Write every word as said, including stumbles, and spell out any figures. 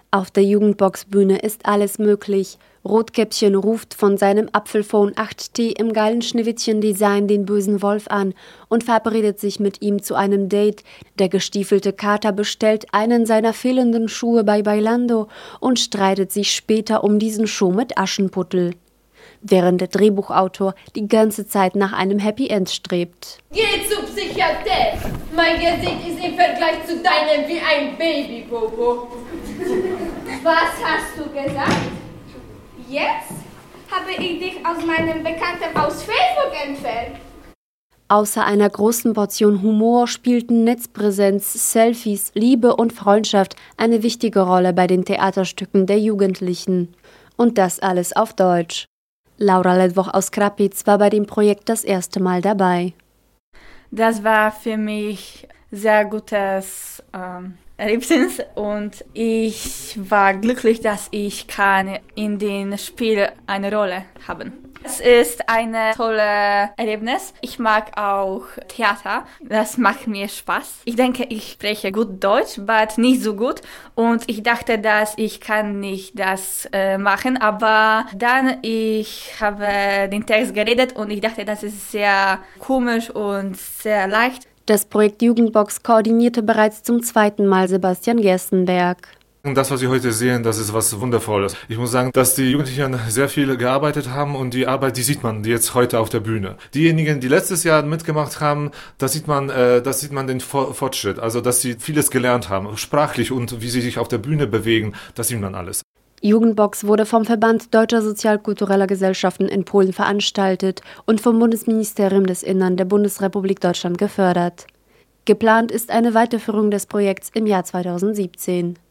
Auf der Jugendbox-Bühne ist alles möglich. Rotkäppchen ruft von seinem Apfelphone acht T im geilen Schneewittchen-Design den bösen Wolf an und verabredet sich mit ihm zu einem Date. Der gestiefelte Kater bestellt einen seiner fehlenden Schuhe bei Bailando und streitet sich später um diesen Schuh mit Aschenputtel. Während der Drehbuchautor die ganze Zeit nach einem Happy End strebt. Geh zu Psychiater! Mein Gesicht ist im Vergleich zu deinem wie ein Babybobo. Was hast du gesagt? Jetzt habe ich dich aus meinem Bekanntenhaus Facebook entfernt. Außer einer großen Portion Humor spielten Netzpräsenz, Selfies, Liebe und Freundschaft eine wichtige Rolle bei den Theaterstücken der Jugendlichen. Und das alles auf Deutsch. Laura Ledwoch aus Krapitz war bei dem Projekt das erste Mal dabei. Das war für mich sehr gutes ähm, Erlebnis und ich war glücklich, dass ich kann in dem Spiel eine Rolle haben. Es ist ein tolles Erlebnis. Ich mag auch Theater. Das macht mir Spaß. Ich denke, ich spreche gut Deutsch, aber nicht so gut. Und ich dachte, dass ich kann nicht das äh, machen. Aber dann ich habe den Text geredet und ich dachte, das ist sehr komisch und sehr leicht. Das Projekt Jugendbox koordinierte bereits zum zweiten Mal Sebastian Gerstenberg. Das, was Sie heute sehen, das ist was Wundervolles. Ich muss sagen, dass die Jugendlichen sehr viel gearbeitet haben und die Arbeit, die sieht man jetzt heute auf der Bühne. Diejenigen, die letztes Jahr mitgemacht haben, da sieht man, äh, das sieht man den Fortschritt. Also, dass sie vieles gelernt haben, sprachlich und wie sie sich auf der Bühne bewegen, das sieht man alles. Jugendbox wurde vom Verband Deutscher Sozialkultureller Gesellschaften in Polen veranstaltet und vom Bundesministerium des Innern der Bundesrepublik Deutschland gefördert. Geplant ist eine Weiterführung des Projekts im Jahr zweitausendsiebzehn.